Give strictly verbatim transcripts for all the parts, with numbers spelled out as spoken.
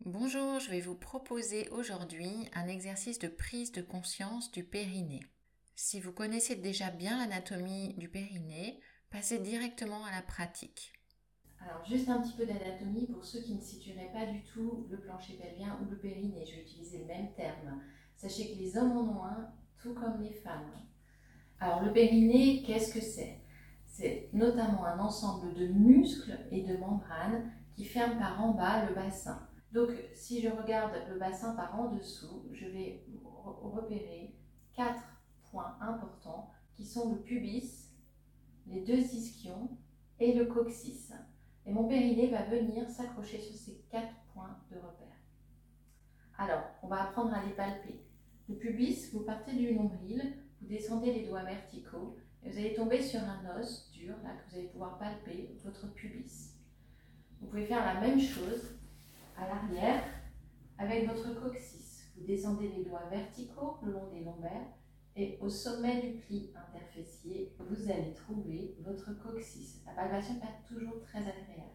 Bonjour, je vais vous proposer aujourd'hui un exercice de prise de conscience du périnée. Si vous connaissez déjà bien l'anatomie du périnée, passez directement à la pratique. Alors, juste un petit peu d'anatomie pour ceux qui ne situeraient pas du tout le plancher pelvien ou le périnée. Je vais utiliser le même terme. Sachez que les hommes en ont un, tout comme les femmes. Alors, le périnée, qu'est-ce que c'est? C'est notamment un ensemble de muscles et de membranes qui ferment par en bas le bassin. Donc, si je regarde le bassin par en dessous, je vais repérer quatre points importants qui sont le pubis, les deux ischions et le coccyx. Et mon périnée va venir s'accrocher sur ces quatre points de repère. Alors, on va apprendre à les palper. Le pubis, vous partez du nombril, vous descendez les doigts verticaux et vous allez tomber sur un os dur, là, que vous allez pouvoir palper, votre pubis. Vous pouvez faire la même chose à l'arrière avec votre coccyx. Vous descendez les doigts verticaux le long des lombaires et au sommet du pli interfessier, vous allez trouver votre coccyx. La palpation n'est pas toujours très agréable.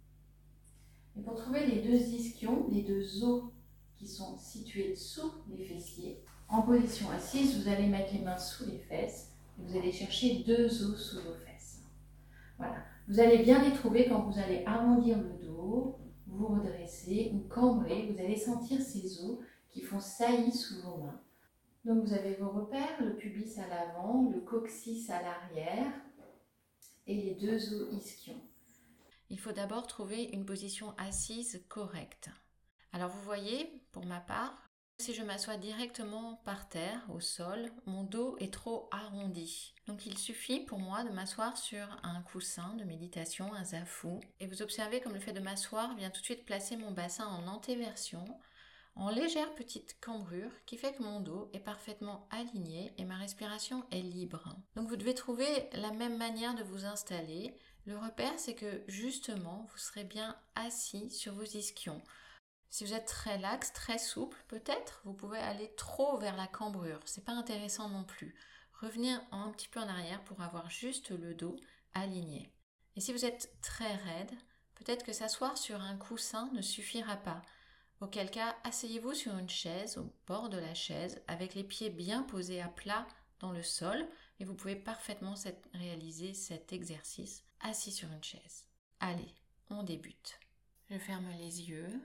Et pour trouver les deux ischions, les deux os qui sont situés sous les fessiers, en position assise, vous allez mettre les mains sous les fesses et vous allez chercher deux os sous vos fesses. Voilà. Vous allez bien les trouver quand vous allez arrondir le dos, vous redresser ou cambrer. Vous allez sentir ces os qui font saillie sous vos mains. Donc vous avez vos repères, le pubis à l'avant, le coccyx à l'arrière et les deux os ischions. Il faut d'abord trouver une position assise correcte. Alors vous voyez, pour ma part, si je m'assois directement par terre, au sol, mon dos est trop arrondi. Donc il suffit pour moi de m'asseoir sur un coussin de méditation, un zafou. Et vous observez comme le fait de m'asseoir vient tout de suite placer mon bassin en antéversion, en légère petite cambrure qui fait que mon dos est parfaitement aligné et ma respiration est libre. Donc vous devez trouver la même manière de vous installer. Le repère, c'est que justement, vous serez bien assis sur vos ischions. Si vous êtes très laxe, très souple, peut-être vous pouvez aller trop vers la cambrure. C'est pas intéressant non plus. Revenir un petit peu en arrière pour avoir juste le dos aligné. Et si vous êtes très raide, peut-être que s'asseoir sur un coussin ne suffira pas. Auquel cas, asseyez-vous sur une chaise, au bord de la chaise, avec les pieds bien posés à plat dans le sol, et vous pouvez parfaitement réaliser cet exercice assis sur une chaise. Allez, on débute. Je ferme les yeux.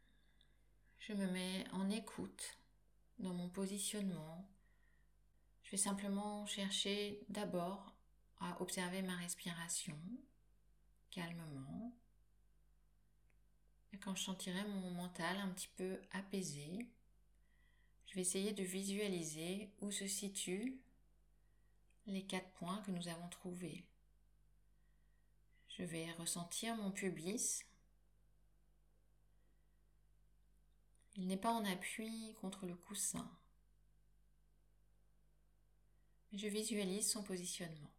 Je me mets en écoute dans mon positionnement. Je vais simplement chercher d'abord à observer ma respiration calmement. Et quand je sentirai mon mental un petit peu apaisé, je vais essayer de visualiser où se situent les quatre points que nous avons trouvés. Je vais ressentir mon pubis. Il n'est pas en appui contre le coussin. Je visualise son positionnement.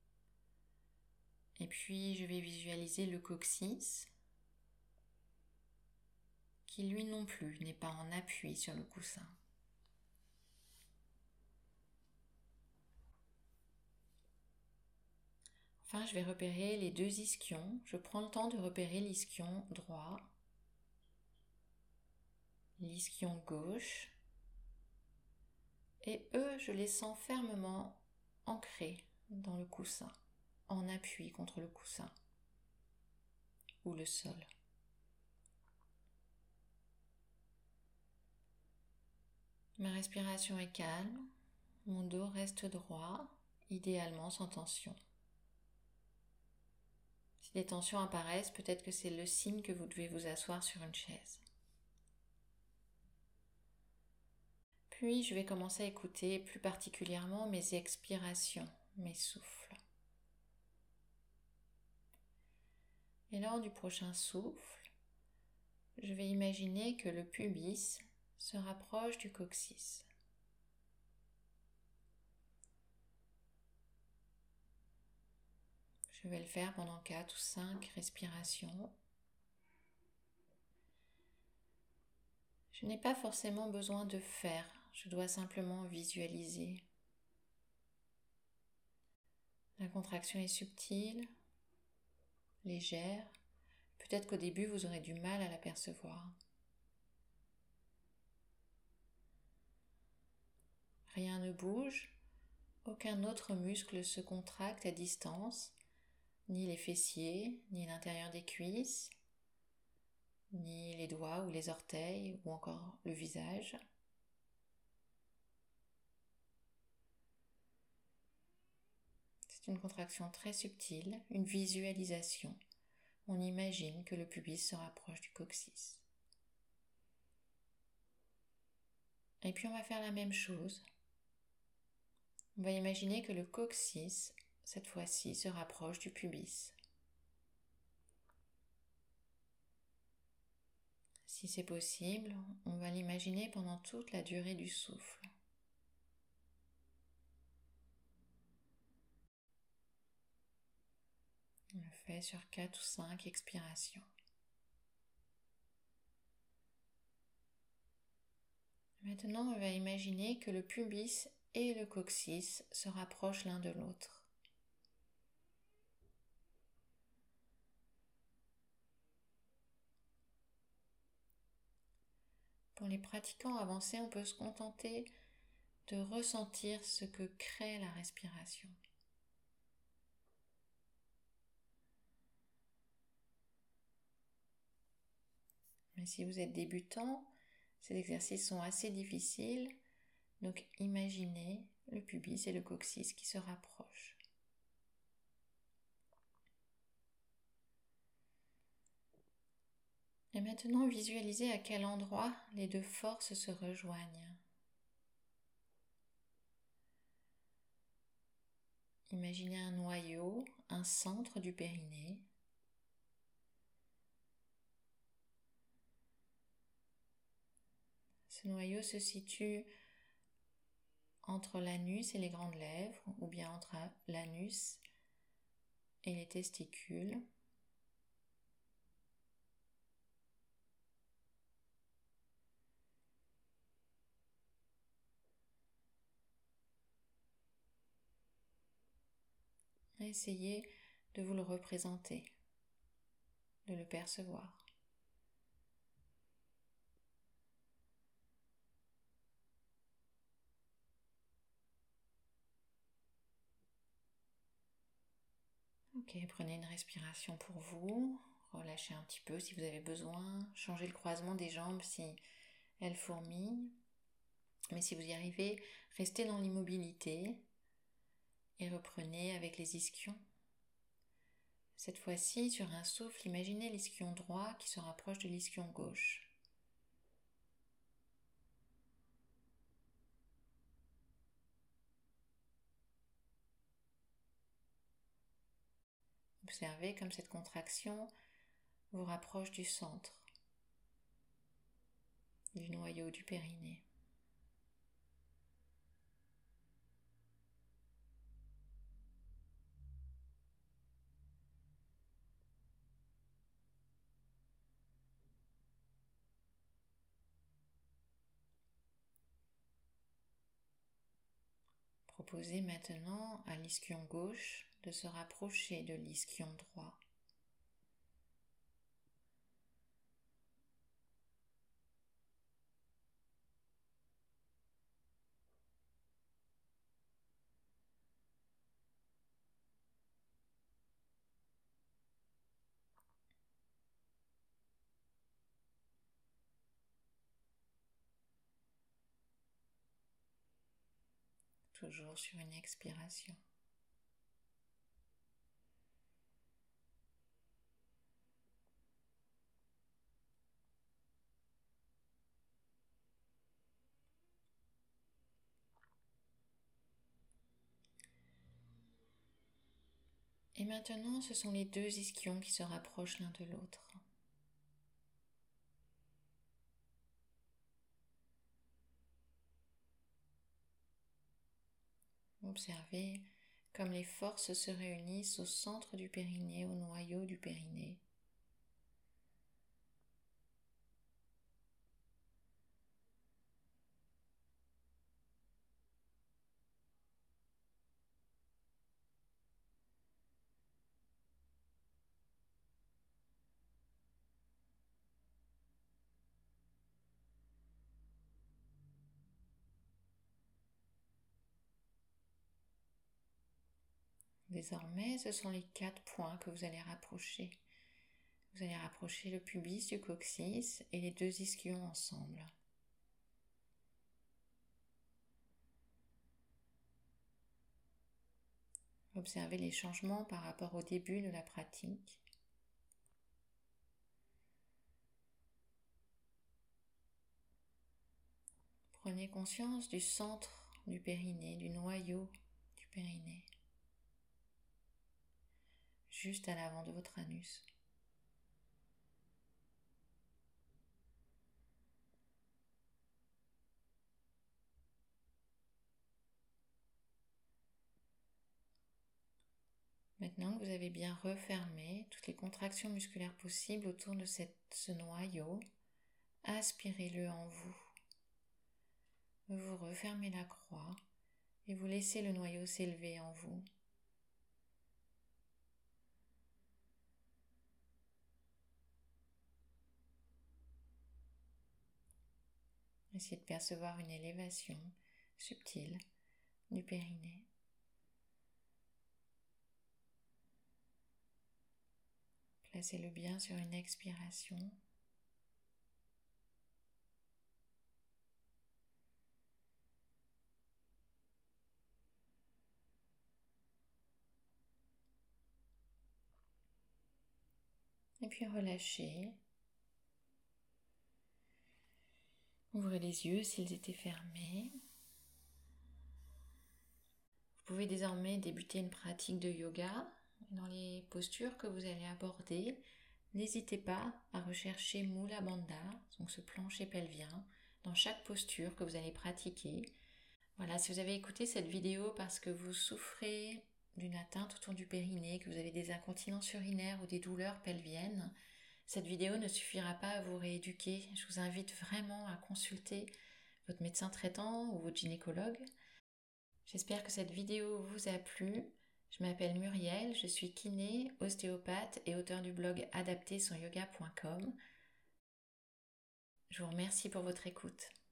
Et puis je vais visualiser le coccyx, qui lui non plus n'est pas en appui sur le coussin. Enfin, je vais repérer les deux ischions. Je prends le temps de repérer l'ischion droit, l'ischion gauche, et eux, je les sens fermement ancrés dans le coussin, en appui contre le coussin ou le sol. Ma respiration est calme, mon dos reste droit, idéalement sans tension. Si des tensions apparaissent, peut-être que c'est le signe que vous devez vous asseoir sur une chaise. Puis je vais commencer à écouter plus particulièrement mes expirations, mes souffles. Et lors du prochain souffle, je vais imaginer que le pubis se rapproche du coccyx. Je vais le faire pendant quatre ou cinq respirations. Je n'ai pas forcément besoin de faire, je dois simplement visualiser. La contraction est subtile, légère. Peut-être qu'au début vous aurez du mal à l'apercevoir. Rien ne bouge, aucun autre muscle se contracte à distance, ni les fessiers, ni l'intérieur des cuisses, ni les doigts ou les orteils, ou encore le visage. C'est une contraction très subtile, une visualisation. On imagine que le pubis se rapproche du coccyx. Et puis on va faire la même chose. On va imaginer que le coccyx, cette fois-ci, se rapproche du pubis. Si c'est possible, on va l'imaginer pendant toute la durée du souffle. On le fait sur quatre ou cinq expirations. Maintenant, on va imaginer que le pubis et le coccyx se rapprochent l'un de l'autre. Pour les pratiquants avancés, on peut se contenter de ressentir ce que crée la respiration. Mais si vous êtes débutant, ces exercices sont assez difficiles, donc imaginez le pubis et le coccyx qui se rapprochent. Et maintenant, visualisez à quel endroit les deux forces se rejoignent. Imaginez un noyau, un centre du périnée. Ce noyau se situe entre l'anus et les grandes lèvres, ou bien entre l'anus et les testicules. Essayez de vous le représenter, de le percevoir. Ok, prenez une respiration pour vous, relâchez un petit peu si vous avez besoin, changez le croisement des jambes si elles fourmillent. Mais si vous y arrivez, restez dans l'immobilité et reprenez avec les ischions. Cette fois-ci, sur un souffle, imaginez l'ischion droit qui se rapproche de l'ischion gauche. Observez comme cette contraction vous rapproche du centre, du noyau du périnée. Proposez maintenant à l'ischion gauche de se rapprocher de l'ischion droit. Toujours sur une expiration. Et maintenant, ce sont les deux ischions qui se rapprochent l'un de l'autre. Observez comme les forces se réunissent au centre du périnée, au noyau du périnée. Désormais, ce sont les quatre points que vous allez rapprocher. Vous allez rapprocher le pubis du coccyx et les deux ischions ensemble. Observez les changements par rapport au début de la pratique. Prenez conscience du centre du périnée, du noyau du périnée, juste à l'avant de votre anus. Maintenant que vous avez bien refermé toutes les contractions musculaires possibles autour de cette, ce noyau, aspirez-le en vous. Vous refermez la croix et vous laissez le noyau s'élever en vous. Essayez de percevoir une élévation subtile du périnée. Placez-le bien sur une expiration. Et puis relâchez. Ouvrez les yeux s'ils étaient fermés. Vous pouvez désormais débuter une pratique de yoga. Dans les postures que vous allez aborder, n'hésitez pas à rechercher Mula Bandha, donc ce plancher pelvien, dans chaque posture que vous allez pratiquer. Voilà, si vous avez écouté cette vidéo parce que vous souffrez d'une atteinte autour du périnée, que vous avez des incontinences urinaires ou des douleurs pelviennes, cette vidéo ne suffira pas à vous rééduquer. Je vous invite vraiment à consulter votre médecin traitant ou votre gynécologue. J'espère que cette vidéo vous a plu. Je m'appelle Muriel, je suis kiné, ostéopathe et auteur du blog adapté sur yoga point com. Je vous remercie pour votre écoute.